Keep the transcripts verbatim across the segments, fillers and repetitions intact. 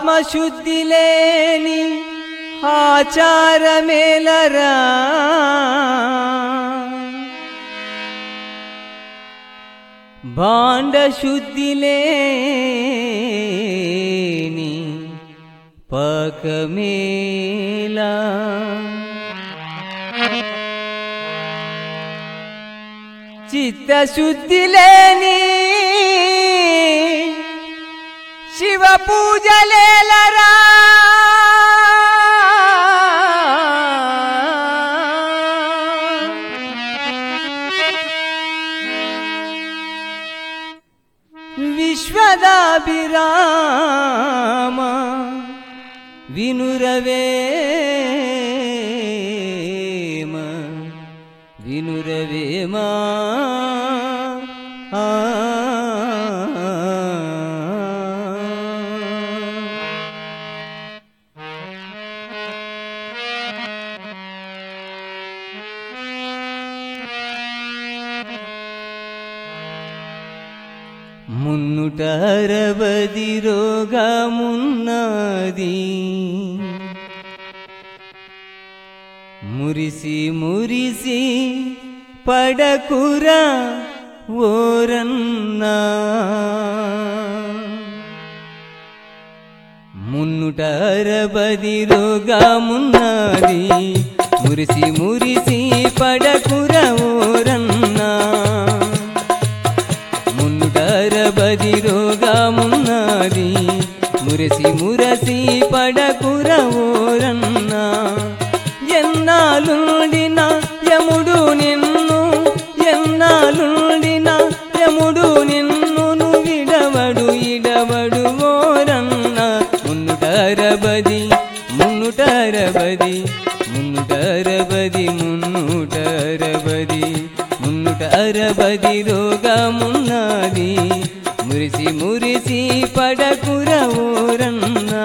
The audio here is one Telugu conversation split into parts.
ఆత్మశుద్ధి లేని ఆచారమేలరా భాండ శుద్ధి లేని పకమేలా చిత్తశుద్ధి లేని శివ పూజలేలరా విశ్వదాభిరామ వినురవేమ వినురవేమ ఆ మున్నుట అరవది రోగమున్నది మురిసి మురిసి పడకురా ఓరన్నా మున్నుట అరవది రోగమున్నది మురిసి మురిసి పడకురా ఓరన్నా అరవది రోగమున్నది మురసి మురసి పడకురవోరన్నా ఎన్నాలుండిన యముడు నిన్ను ఎన్నాలుండిన యముడు నిన్ను విడవడు ఇడవడు ఓరన్నా మున్నుటరబది మున్నుటరబది మున్నుటరబది మున్నుటరబది మున్నుట అరవది రోగమున్నది మురిసి మురిసి పడకురవోరన్నా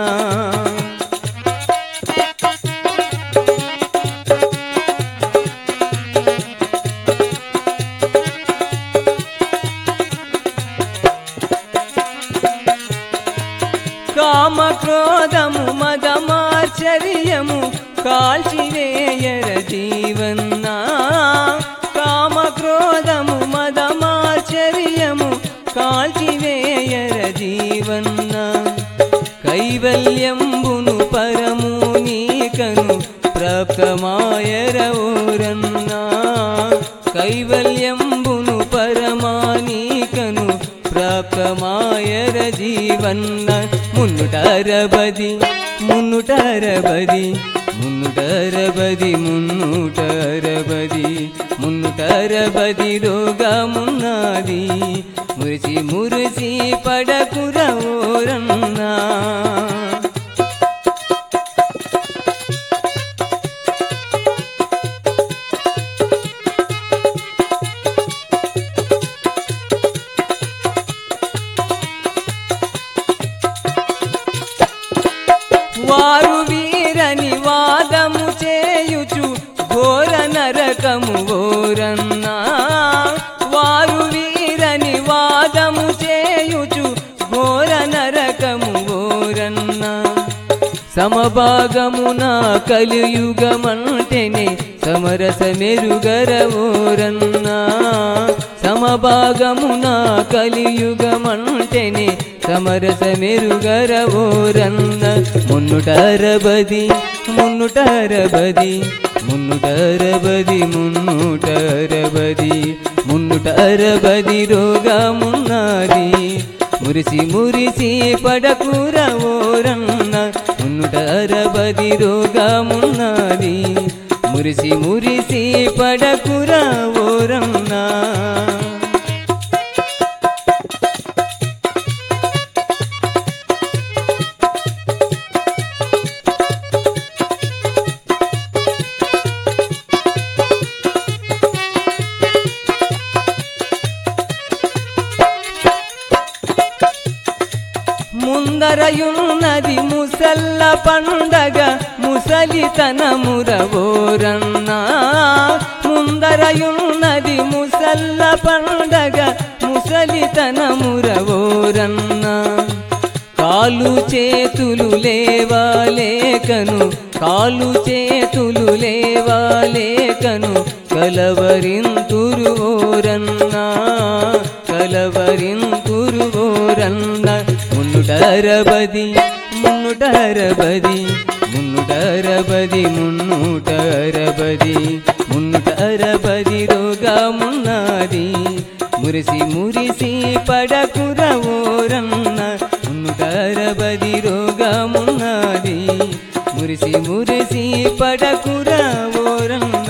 కామ క్రోధము మదమాశ్చర్యము కాల్చివేయర జీవన్నా కామ క్రోధము మదమాశ్చర్యము కాల్చివేయర జీవన్నా కైవల్యంబును పరము నీకను ప్రాప్తమాయర ఓరన్నా కైవల్యంబును పరమానీకను ప్రాప్తమాయర జీవన్న మున్నుటరబది మున్నుటరబది మున్నుటరబది మున్నుటరబది మున్నుటరబది రోగమున్నది మురిసి మురిసి పడకురవోరన్నా వారు వీరని వాదము చేయుచు ఘోర నరకము ఓరన్నా వారు వీరని వాదము చేయుచు ఘోర నరకము ఓరన్నా సమభాగమున కలియుగమంటేనే సమరస మెరుగర ఓరన్నా సమభాగమున కలియుగమంటేనే సమరస మెరుగర ఓరన్న మున్నుటరబది మున్నుటరబది మున్నుటరబది మున్నుటరబది మున్నుటరబది రోగమున్నది మురిసి మురిసి పడకురవోరన్న మున్నుటరబది రోగమున్నది మురిసి మురిసి పడకురవోరన్నా ముందరయున్నది ముసల్ల పండగ ముసలితనమురవోరన్నా ముందరయున్నది ముసల్ల పండగ ముసలితనమురవోరన్నా కాలు చేతులు లేవాలేకను కాలు చేతులు లేవాలేకను కలవరింతురు ఓరన్నా కలవరింతురు ఓరన్న మున్నుటరబది మున్నుటరబది మున్నుటరబది మున్నుటరబది మున్నుటరబది రోగమున్నది మురిసి మురిసి పడకుర ఓరన్న మున్నుటరబది రోగమున్నది మురిసి మురిసి పడకుర ఓరన్న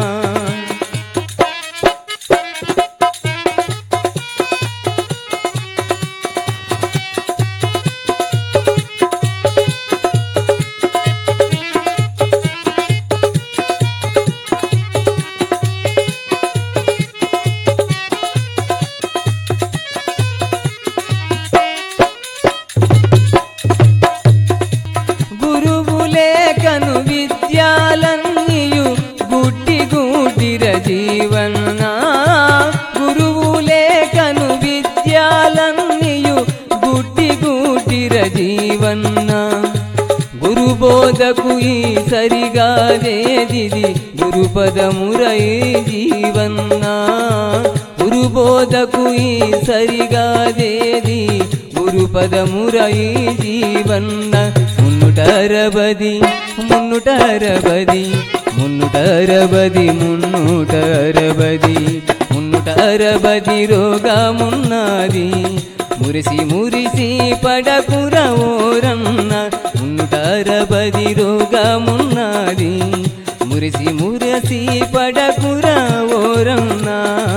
గురువులేకను విద్యాలన్నీయు గుడ్డి గుడ్డిర జీవన్నా గురువులేకను విద్యాలన్నీయు గుడ్డి గుడ్డిర జీవన్నా గురుబోధకు ఈ సరిగాదేదిది గురుపదమురై జీవన్నా గురుబోధకు ఈ సరిగాదేది గురుపదమురై జీవన్న మున్నుటరబది మున్నుటరబది మున్నుటరబది మున్నుటరబది మున్నుటరబది రోగమున్నది మురిసి మురిసి పడకుర ఓరన్న మున్నుటరబది రోగమున్నది మురిసి మురిసి పడకుర ఓరన్న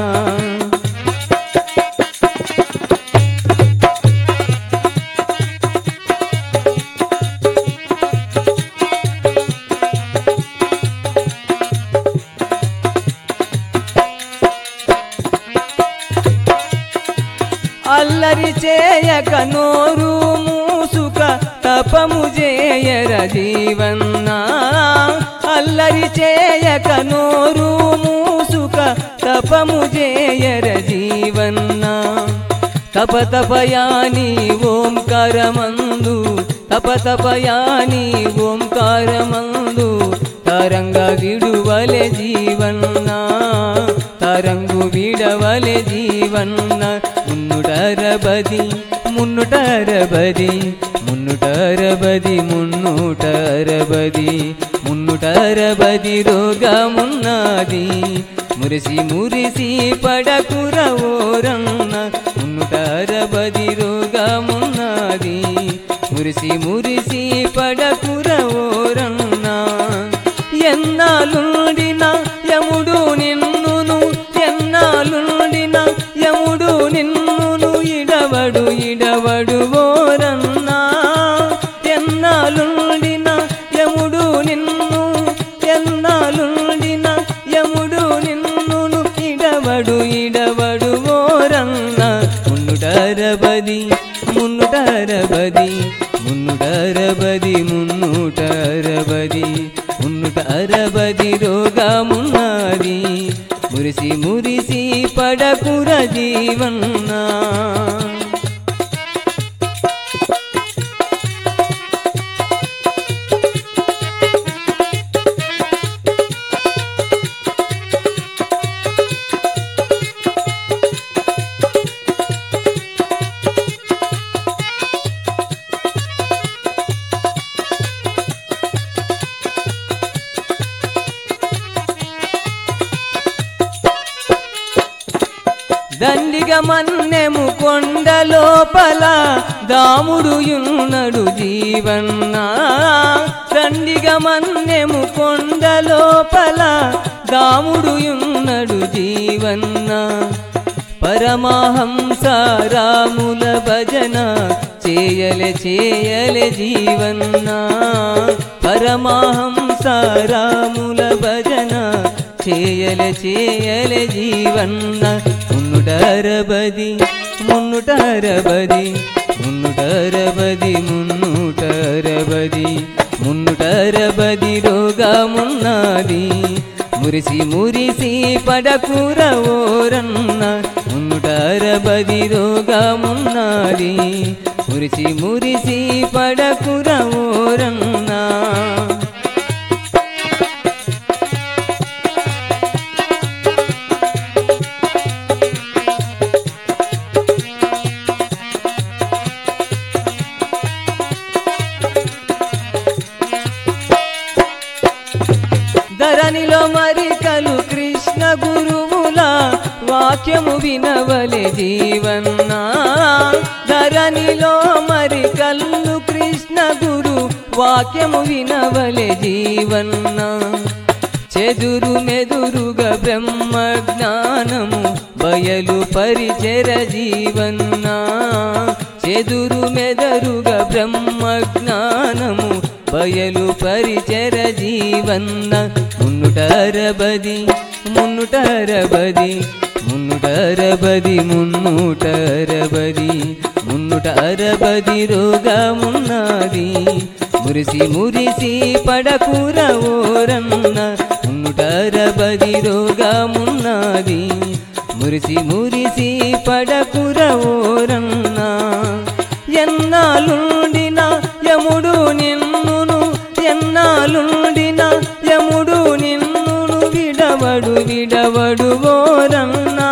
అల్లరి చేయక నోరు మూసుక తపము చేయర జీవన్నా అల్లరి చేయక నోరు మూసుక తపము చేయర జీవన్నా తప తపయాని ఓంకారమందు తప తపయాని ఓంకారమందు తరంగ విడువలె జీవన్నా తరంగు విడవలె జీవన్న మున్నుటరబది మున్నుటరబది మున్నుటరబది మున్నుటరబది మున్నుటరబది రోగమున్నది మురిసి మురిసి పడకుర ఓరన్న మున్నుటరబది రోగమున్నది మురిసి మురిసి పడకుర ఓరన్న ఎన్నాలుండిన యముడు నిన్నును ఎన్నాలుండిన యముడు నిన్నును ఇడవడు ఇడవడు ఓరన్నా ఎన్నాలుండిన యముడు నిన్ను ఎన్నాలుండిన యముడు నిన్నును ఇడవడు ఇడవడు ఓరన్న మున్నుటరబది మున్నుటరబది మున్నుటరబది మున్నుటరబది మున్నుటరబది రోగమున్నది మురిసి మురిసి పడకుర జీవన్నా దండిగ మన్నెము కొండ లోపల దాముడు యున్నడు జీవన్నా దండిగ మన్నెము కొండ లోపల దాముడు యున్నడు జీవన్నా పరమహంస రాముల భజన చేయలే చేయలే జీవన్నా పరమహంస రాముల భజన చేయలే చేయలే జీవన్న మున్నుటరబది మున్నుటరబది మున్నుటరబది మున్నుటరబది మున్నుటరబది రోగమున్నది మురిసి మురిసి పడకుర ఓరన్న మున్ను మున్నుట అరబది రోగమున్నది మురిసి మురిసి పడకుర ఓరన్నా ధరణిలో మరికలు కృష్ణ గురువుల వాక్యము వినవలె జీవన్నా ధరణిలో మరికల్లు కృష్ణ గురు వాక్యము వినవలె జీవన్నా చెదురు మెదురుగా బ్రహ్మ జ్ఞానము బయలు పరిచర జీవన్నా చెదురు మెదరుగా బ్రహ్మ జ్ఞానము బయలు పరిచర జీవన్న మున్నుట అరబది మున్నుట అరబది మున్నుట అరబది మున్నుట అరబది మున్నుట అరబది రోగమున్నది మురిసి మురిసి పడకుర ఓరన్న మున్నుట అరబది రోగమున్నది మురిసి మురిసి పడకుర ఓరన్న ఎన్నాలుండిన యముడు నిన్నును ఎన్నాలుండిన యముడు నిన్నును విడవడు విడవడు ఓరన్నా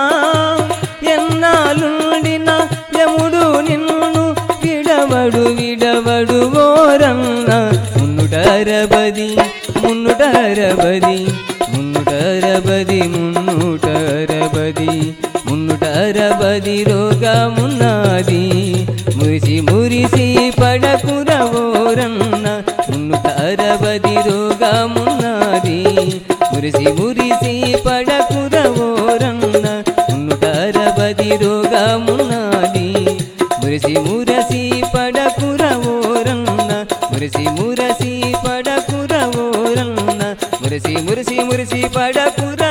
ఎన్నాలుండిన యముడు నిన్ను విడవడు విడవడు ఓరన్నా మున్నుట అరబది మున్నుట అరబది మున్నుట అరబది మున్నుట అరబది మున్నుట అరబది రోగమున్నది మురిసి మురిసి పడకుర ఓరన్న మున్నుట అరబది రోగమున్నది మురిసి మురిసి పడకుర ఓరన్న మున్నుట అరబది రోగమున్నది మురిసి మురసి పడకుర ఓరన్న మురిసి మురసి పడకుర ఓరన్న మురిసి మురిసి మురిసి పడకుర